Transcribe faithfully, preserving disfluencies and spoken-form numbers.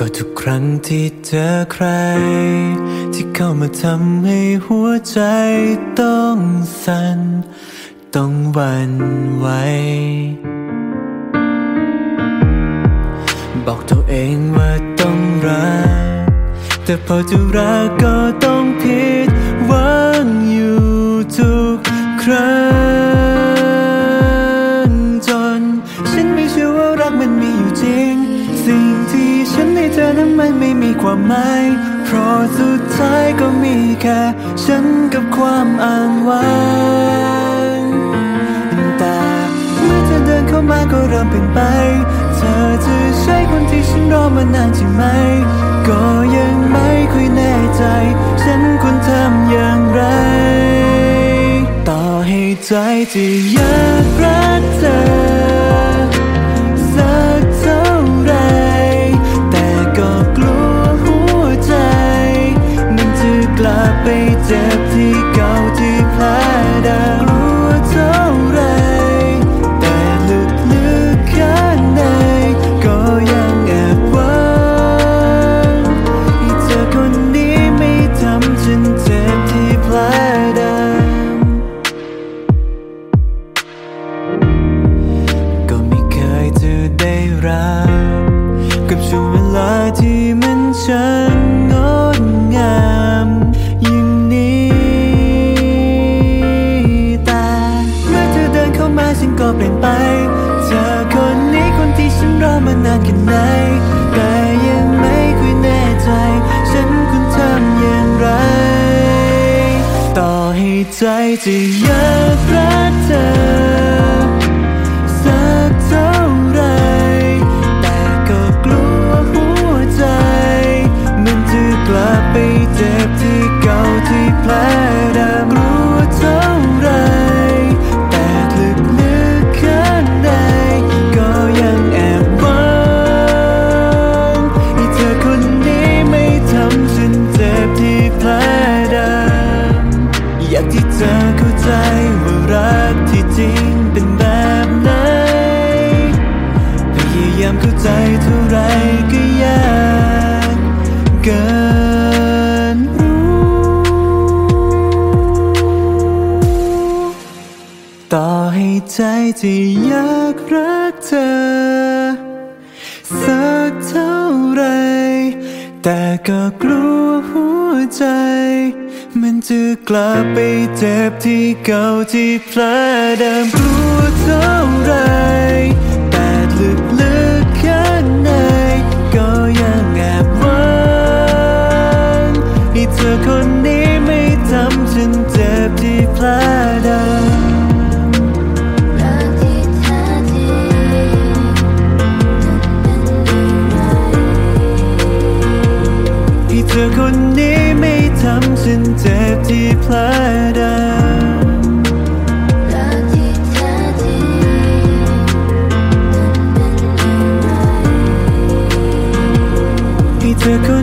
ก็ทุกครั้งที่เจอใครที่เข้ามาทำให้หัวใจต้องสั่นต้องหวั่นไหวบอกตัวเองว่าต้องรักแต่พอจะรักก็ต้องผิดหวังอยู่ทุกครั้งจนฉันไม่เชื่อว่ารักมันมีอยู่จริงสิ่งที่ฉันให้เธอนั้นมันไม่มีความหมายเพราะสุดท้ายก็มีแค่ฉันกับความอ้างว้างแต่เมื่อเธอเดินเข้ามาก็เริ่มเปลี่ยนไปเธอจะใช่คนที่ฉันรอมานานใช่ไหมก็ยังไม่ค่อยแน่ใจฉันควรทำอย่างไรต่อให้ใจจะอยากรักเธอสักเท่าไรแต่ก็กลัวหัวใจมันจะกลับไปเจ็บที่เก่าที่แผลเดิมกลัวเท่าไรแต่ลึกๆข้างในก็ยังแอบหวังให้เธอคนนี้ไม่ทำฉันเจ็บที่แผลเดิมก็ไม่เคยจะได้รับกับช่วงเวลาที่มันช่างงดงามอย่างนี้แต่เมื่อเธอเดินเข้ามาฉันก็เปลี่ยนไปเธอคนนี้คนที่ฉันรอมานานแค่ไหนแต่ยังไม่ค่อยแน่ใจฉันควรทำอย่างไรต่อให้ใจจะอยากรักเธอสักเท่าไรแต่ก็กลัวหัวใจมันจะกลับไปเจ็บที่เก่าที่แผลเดิมกลัวเท่าไรแต่ลึกๆข้างในก็ยังแอบหวังให้เธอคนนี้ไม่ทำฉันเจ็บที่แผลเดิมอยากที่เธอเข้าใจว่ารักที่จริงเป็นแบบไหนพยายามเข้าใจเท่าไรก็ยากเกินรู้ต่อให้ใจจะอยากรักเธอสักเท่าไรแต่ก็กลัวหัวใจมันจะกลับไปเจ็บที่เก่าที่แผลเดิมกลัวเท่าไรแต่ลึกๆข้างในก็ยังแอบหวังให้เธอคนนี้ไม่ทำฉันเจ็บที่แผลเดิมรักที่แท้จริงให้เธอคนนี้ไม่ทำฉันเจ็บที่แผลเดิมรักที่แท้จริงให้เธอคน